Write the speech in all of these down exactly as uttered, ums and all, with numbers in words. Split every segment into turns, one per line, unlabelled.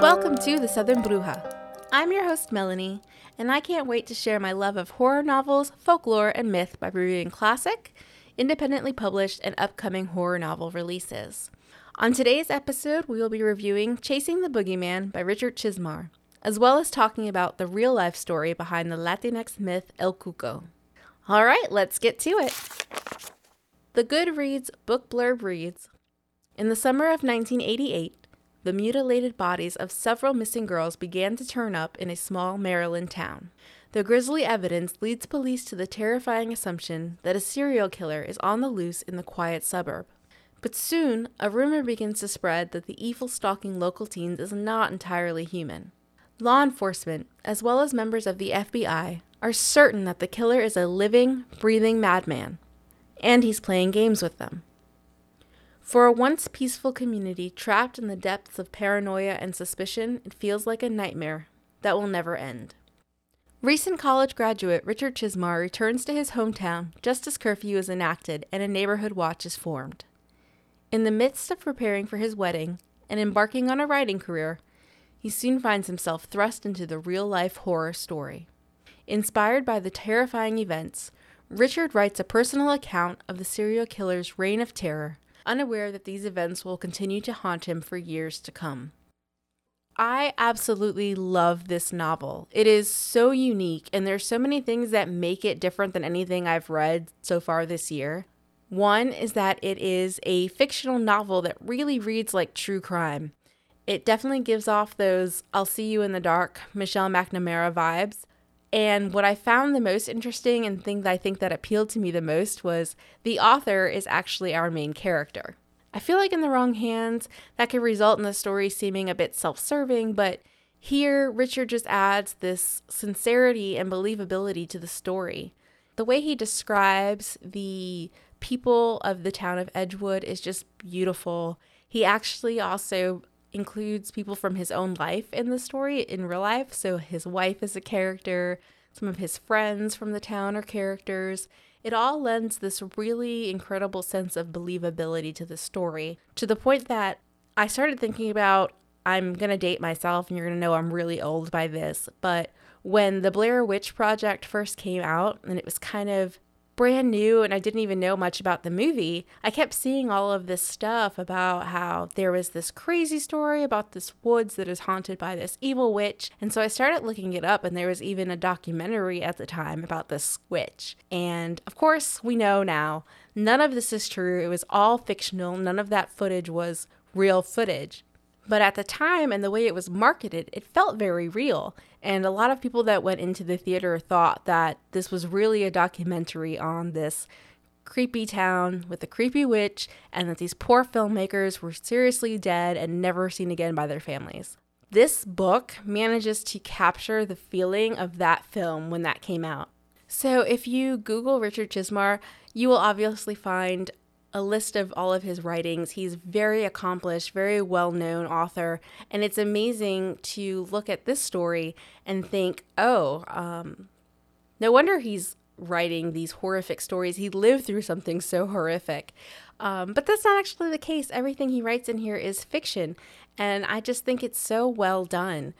Welcome to The Southern Bruja. I'm your host, Melanie, and I can't wait to share my love of horror novels, folklore, and myth by reviewing classic, independently published, and upcoming horror novel releases. On today's episode, we will be reviewing Chasing the Boogeyman by Richard Chizmar, as well as talking about the real-life story behind the Latinx myth El Cuco. All right, let's get to it. The Goodreads book blurb reads, "In the summer of nineteen eighty-eight, the mutilated bodies of several missing girls began to turn up in a small Maryland town. The grisly evidence leads police to the terrifying assumption that a serial killer is on the loose in the quiet suburb. But soon, a rumor begins to spread that the evil stalking local teens is not entirely human. Law enforcement, as well as members of the F B I, are certain that the killer is a living, breathing madman, and he's playing games with them. For a once peaceful community trapped in the depths of paranoia and suspicion, it feels like a nightmare that will never end." Recent college graduate Richard Chizmar returns to his hometown just as curfew is enacted and a neighborhood watch is formed. In the midst of preparing for his wedding and embarking on a writing career, he soon finds himself thrust into the real-life horror story. Inspired by the terrifying events, Richard writes a personal account of the serial killer's reign of terror, unaware that these events will continue to haunt him for years to come. I absolutely love this novel. It is so unique, and there's so many things that make it different than anything I've read so far this year. One is that it is a fictional novel that really reads like true crime. It definitely gives off those I'll see you in the dark Michelle McNamara vibes. And what I found the most interesting and thing that I think that appealed to me the most was the author is actually our main character. I feel like in the wrong hands, that could result in the story seeming a bit self-serving, but here Richard just adds this sincerity and believability to the story. The way he describes the people of the town of Edgewood is just beautiful. He actually also includes people from his own life in the story in real life. So his wife is a character, some of his friends from the town are characters. It all lends this really incredible sense of believability to the story, to the point that I started thinking about, I'm going to date myself and you're going to know I'm really old by this, but when the Blair Witch Project first came out and it was kind of brand new and I didn't even know much about the movie, I kept seeing all of this stuff about how there was this crazy story about this woods that is haunted by this evil witch. And so I started looking it up, and there was even a documentary at the time about this witch. And of course, we know now, none of this is true. It was all fictional. None of that footage was real footage. But at the time and the way it was marketed, it felt very real. And a lot of people that went into the theater thought that this was really a documentary on this creepy town with a creepy witch, and that these poor filmmakers were seriously dead and never seen again by their families. This book manages to capture the feeling of that film when that came out. So if you Google Richard Chizmar, you will obviously find a list of all of his writings. He's very accomplished, very well-known author, and it's amazing to look at this story and think, oh, um, no wonder he's writing these horrific stories. He lived through something so horrific. Um, but that's not actually the case. Everything he writes in here is fiction, and I just think it's so well done.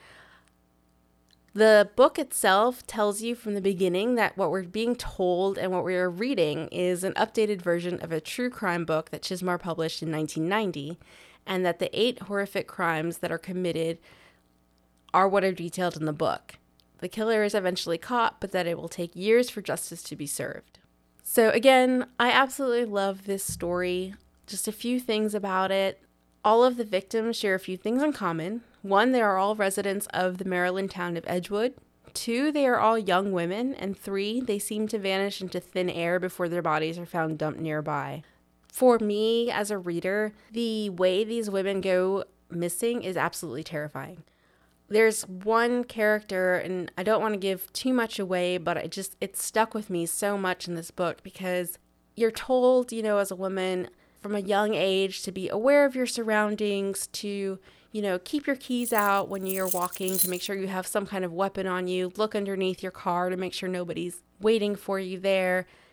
The book itself tells you from the beginning that what we're being told and what we're reading is an updated version of a true crime book that Chizmar published in nineteen ninety, and that the eight horrific crimes that are committed are what are detailed in the book. The killer is eventually caught, but that it will take years for justice to be served. So again, I absolutely love this story. Just a few things about it. All of the victims share a few things in common. One, they are all residents of the Maryland town of Edgewood. Two, they are all young women. And three, they seem to vanish into thin air before their bodies are found dumped nearby. For me, as a reader, the way these women go missing is absolutely terrifying. There's one character, and I don't want to give too much away, but it just, it stuck with me so much in this book because you're told, you know, as a woman from a young age to be aware of your surroundings, to, you know, keep your keys out when you're walking, to make sure you have some kind of weapon on you, look underneath your car to make sure nobody's waiting for you there,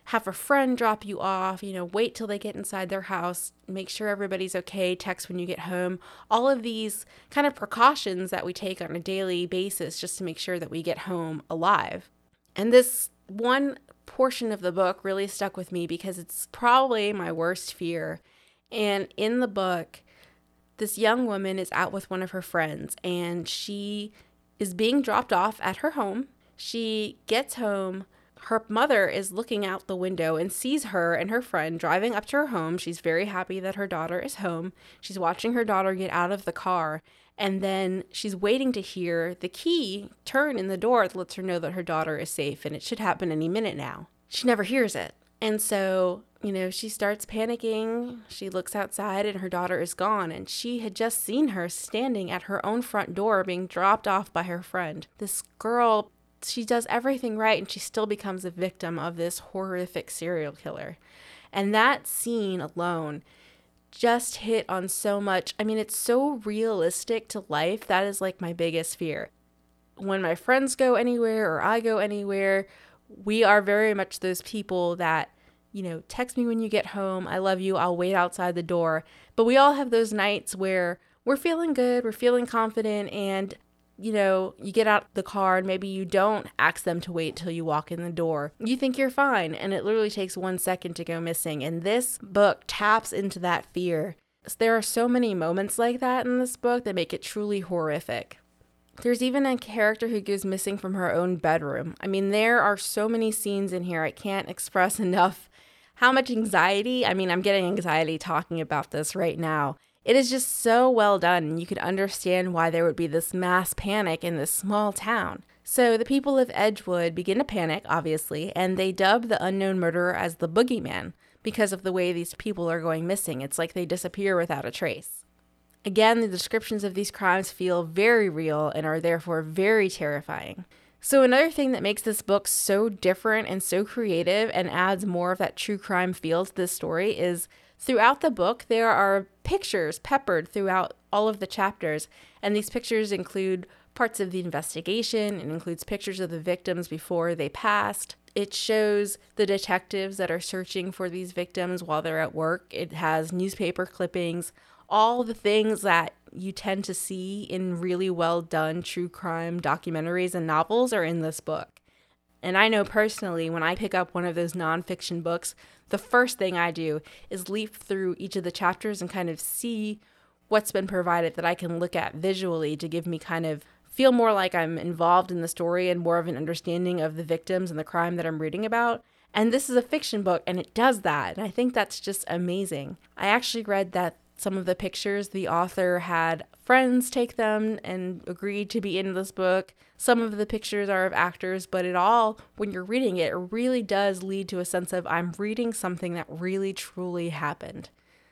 have a friend drop you off, you know, wait till they get inside their house, make sure everybody's okay, text when you get home. All of these kind of precautions that we take on a daily basis just to make sure that we get home alive. And this one portion of the book really stuck with me because it's probably my worst fear. And in the book, this young woman is out with one of her friends and she is being dropped off at her home. She gets home. Her mother is looking out the window and sees her and her friend driving up to her home. She's very happy that her daughter is home. She's watching her daughter get out of the car. And then she's waiting to hear the key turn in the door that lets her know that her daughter is safe. And it should happen any minute now. She never hears it. And so, you know, she starts panicking. She looks outside and her daughter is gone. And she had just seen her standing at her own front door being dropped off by her friend. This girl, she does everything right and she still becomes a victim of this horrific serial killer. And that scene alone just hit on so much. I mean, it's so realistic to life. That is like my biggest fear. When my friends go anywhere or I go anywhere, we are very much those people that, you know, text me when you get home. I love you. I'll wait outside the door. But we all have those nights where we're feeling good. We're feeling confident. And, you know, you get out the car and maybe you don't ask them to wait till you walk in the door. You think you're fine. And it literally takes one second to go missing. And this book taps into that fear. There are so many moments like that in this book that make it truly horrific. There's even a character who goes missing from her own bedroom. I mean, there are so many scenes in here. I can't express enough how much anxiety. I mean, I'm getting anxiety talking about this right now. It is just so well done. And you could understand why there would be this mass panic in this small town. So the people of Edgewood begin to panic, obviously, and they dub the unknown murderer as the boogeyman because of the way these people are going missing. It's like they disappear without a trace. Again, the descriptions of these crimes feel very real and are therefore very terrifying. So another thing that makes this book so different and so creative and adds more of that true crime feel to this story is throughout the book, there are pictures peppered throughout all of the chapters. And these pictures include parts of the investigation. It includes pictures of the victims before they passed. It shows the detectives that are searching for these victims while they're at work. It has newspaper clippings. All the things that you tend to see in really well done true crime documentaries and novels are in this book. And I know personally, when I pick up one of those nonfiction books, the first thing I do is leaf through each of the chapters and kind of see what's been provided that I can look at visually to give me kind of feel more like I'm involved in the story and more of an understanding of the victims and the crime that I'm reading about. And this is a fiction book and it does that. And I think that's just amazing. I actually read that some of the pictures, the author had friends take them and agreed to be in this book. Some of the pictures are of actors, but it all, when you're reading it, it really does lead to a sense of I'm reading something that really truly happened.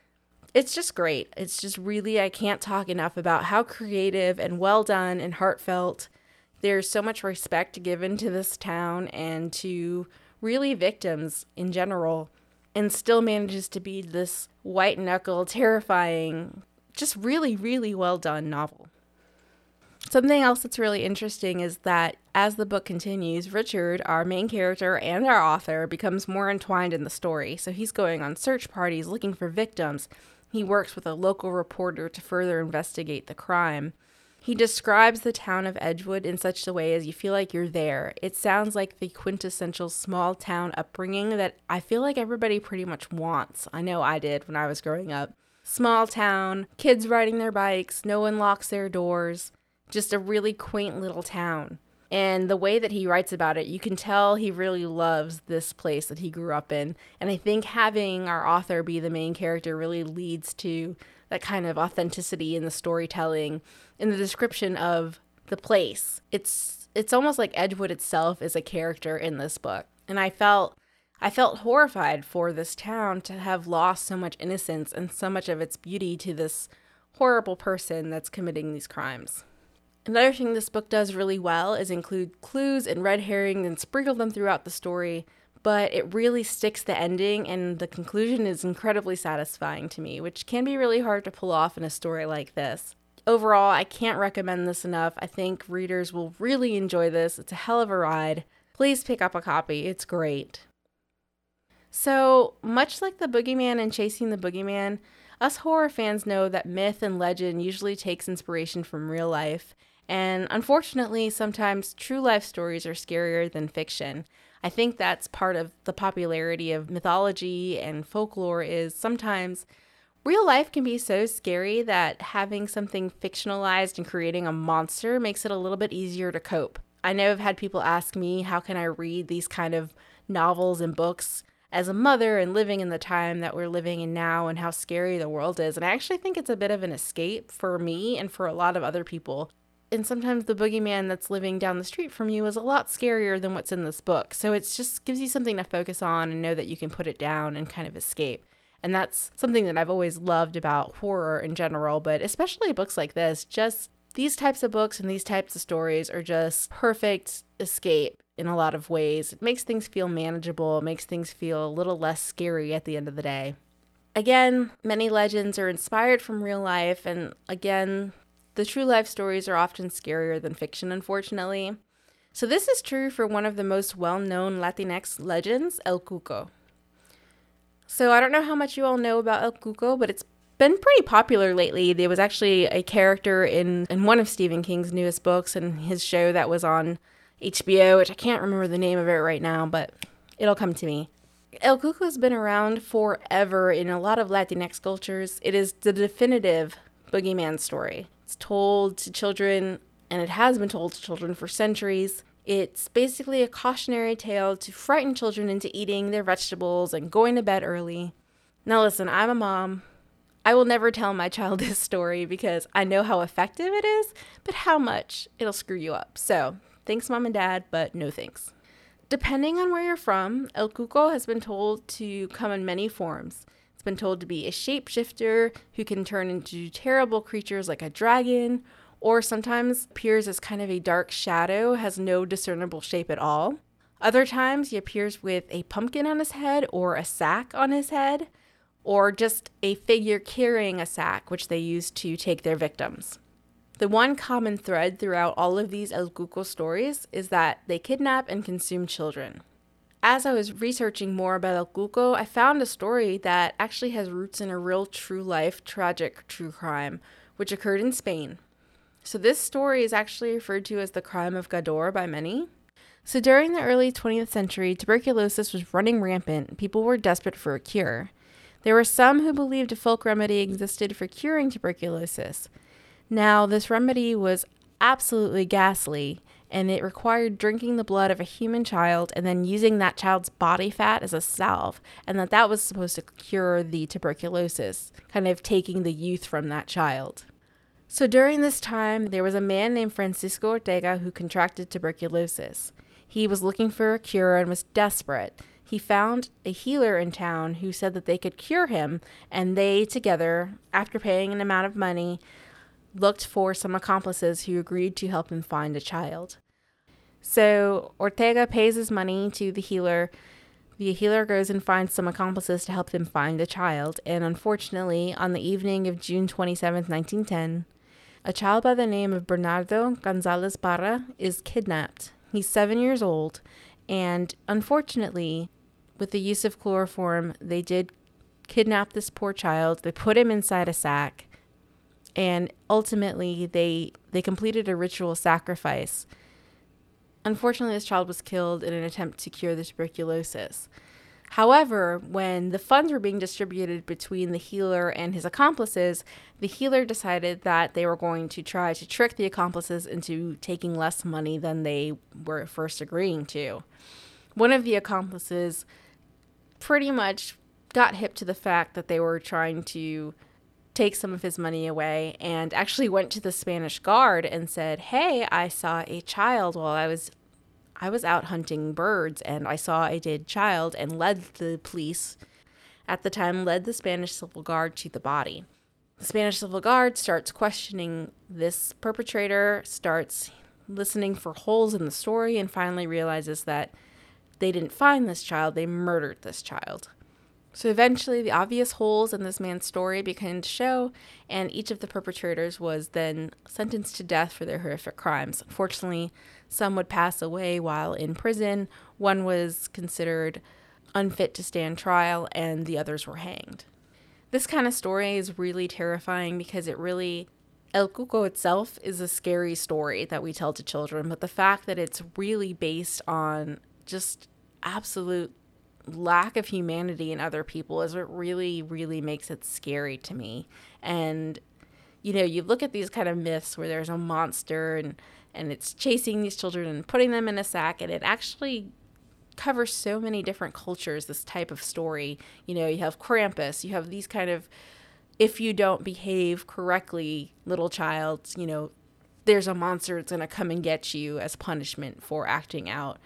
It's just great. It's just really, I can't talk enough about how creative and well done and heartfelt. There's so much respect given to this town and to really victims in general. And still manages to be this white-knuckle, terrifying, just really, really well-done novel. Something else that's really interesting is that as the book continues, Richard, our main character and our author, becomes more entwined in the story. So he's going on search parties looking for victims. He works with a local reporter to further investigate the crime. He describes the town of Edgewood in such a way as you feel like you're there. It sounds like the quintessential small town upbringing that I feel like everybody pretty much wants. I know I did when I was growing up. Small town, kids riding their bikes, no one locks their doors. Just a really quaint little town. And the way that he writes about it, you can tell he really loves this place that he grew up in. And I think having our author be the main character really leads to that kind of authenticity in the storytelling, in the description of the place. It's it's almost like Edgewood itself is a character in this book. And I felt I felt horrified for this town to have lost so much innocence and so much of its beauty to this horrible person that's committing these crimes. Another thing this book does really well is include clues and red herrings and sprinkle them throughout the story, but it really sticks the ending and the conclusion is incredibly satisfying to me, which can be really hard to pull off in a story like this. Overall, I can't recommend this enough. I think readers will really enjoy this. It's a hell of a ride. Please pick up a copy. It's great. So, much like the boogeyman and chasing the boogeyman, us horror fans know that myth and legend usually takes inspiration from real life, and unfortunately, sometimes true life stories are scarier than fiction. I think that's part of the popularity of mythology and folklore is sometimes real life can be so scary that having something fictionalized and creating a monster makes it a little bit easier to cope. I know I've had people ask me, how can I read these kind of novels and books as a mother and living in the time that we're living in now and how scary the world is. And I actually think it's a bit of an escape for me and for a lot of other people. And sometimes the boogeyman that's living down the street from you is a lot scarier than what's in this book. So it just gives you something to focus on and know that you can put it down and kind of escape. And that's something that I've always loved about horror in general, but especially books like this. Just these types of books and these types of stories are just perfect escape in a lot of ways. It makes things feel manageable. It makes things feel a little less scary at the end of the day. Again, many legends are inspired from real life, and again, the true life stories are often scarier than fiction, unfortunately. So this is true for one of the most well-known Latinx legends, El Cuco. So I don't know how much you all know about El Cuco, but it's been pretty popular lately. There was actually a character in, in one of Stephen King's newest books and his show that was on H B O, which I can't remember the name of it right now, but it'll come to me. El Cuco has been around forever in a lot of Latinx cultures. It is the definitive boogeyman story. It's told to children, and it has been told to children for centuries. It's basically a cautionary tale to frighten children into eating their vegetables and going to bed early. Now listen, I'm a mom. I will never tell my child this story because I know how effective it is, but how much it'll screw you up. So, thanks mom and dad, but no thanks. Depending on where you're from, El Cuco has been told to come in many forms. It's been told to be a shapeshifter who can turn into terrible creatures like a dragon, or sometimes appears as kind of a dark shadow, has no discernible shape at all. Other times he appears with a pumpkin on his head or a sack on his head, or just a figure carrying a sack, which they use to take their victims. The one common thread throughout all of these El Cuco stories is that they kidnap and consume children. As I was researching more about El Cuco, I found a story that actually has roots in a real true-life tragic true crime, which occurred in Spain. So this story is actually referred to as the crime of Gador by many. So during the early twentieth century, tuberculosis was running rampant. People were desperate for a cure. There were some who believed a folk remedy existed for curing tuberculosis. Now, this remedy was absolutely ghastly, and it required drinking the blood of a human child and then using that child's body fat as a salve, and that that was supposed to cure the tuberculosis, kind of taking the youth from that child. So during this time, there was a man named Francisco Ortega who contracted tuberculosis. He was looking for a cure and was desperate. He found a healer in town who said that they could cure him, and they together, after paying an amount of money, looked for some accomplices who agreed to help him find a child. So Ortega pays his money to the healer. The healer goes and finds some accomplices to help him find the child, and unfortunately, on the evening of June twenty-seventh, nineteen ten, a child by the name of Bernardo Gonzalez Parra is kidnapped. He's seven years old, and unfortunately, with the use of chloroform, they did kidnap this poor child. They put him inside a sack, and ultimately, they they completed a ritual sacrifice. Unfortunately, this child was killed in an attempt to cure the tuberculosis. However, when the funds were being distributed between the healer and his accomplices, the healer decided that they were going to try to trick the accomplices into taking less money than they were first agreeing to. One of the accomplices pretty much got hip to the fact that they were trying to take some of his money away and actually went to the Spanish Guard and said, "Hey, I saw a child while I was I was out hunting birds and I saw a dead child," and led the police, at the time led the Spanish Civil Guard to the body. The Spanish Civil Guard starts questioning this perpetrator, starts listening for holes in the story, and finally realizes that they didn't find this child, they murdered this child. So eventually the obvious holes in this man's story began to show, and each of the perpetrators was then sentenced to death for their horrific crimes. Unfortunately, some would pass away while in prison. One was considered unfit to stand trial, and the others were hanged. This kind of story is really terrifying because it really, El Cuco itself is a scary story that we tell to children, but the fact that it's really based on just absolute lack of humanity in other people is what really, really makes it scary to me. And, you know, you look at these kind of myths where there's a monster and, and it's chasing these children and putting them in a sack, and it actually covers so many different cultures, this type of story. You know, you have Krampus, you have these kind of, if you don't behave correctly, little child, you know, there's a monster that's going to come and get you as punishment for acting out.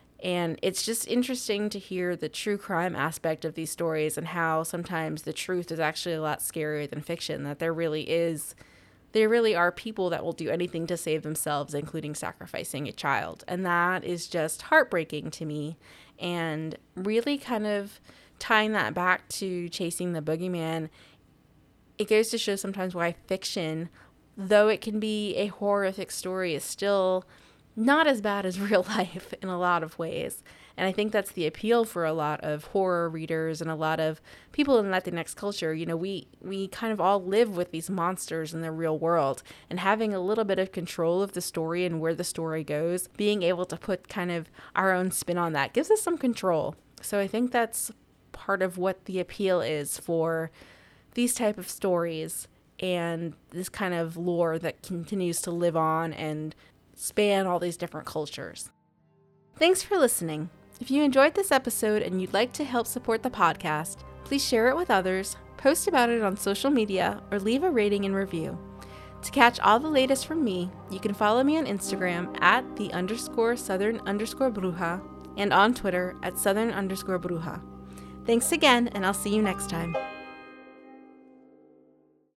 And it's just interesting to hear the true crime aspect of these stories and how sometimes the truth is actually a lot scarier than fiction, that there really is, there really are people that will do anything to save themselves, including sacrificing a child. And that is just heartbreaking to me. And really kind of tying that back to chasing the boogeyman, it goes to show sometimes why fiction, though it can be a horrific story, is still not as bad as real life in a lot of ways. And I think that's the appeal for a lot of horror readers and a lot of people in Latinx culture. You know, we, we kind of all live with these monsters in the real world, and having a little bit of control of the story and where the story goes, being able to put kind of our own spin on that gives us some control. So I think that's part of what the appeal is for these type of stories and this kind of lore that continues to live on and span all these different cultures. Thanks for listening. If you enjoyed this episode and you'd like to help support the podcast, please share it with others, post about it on social media, or leave a rating and review. To catch all the latest from me, you can follow me on Instagram at the underscore southern underscore bruja and on Twitter at southern underscore bruja. Thanks again, and I'll see you next time.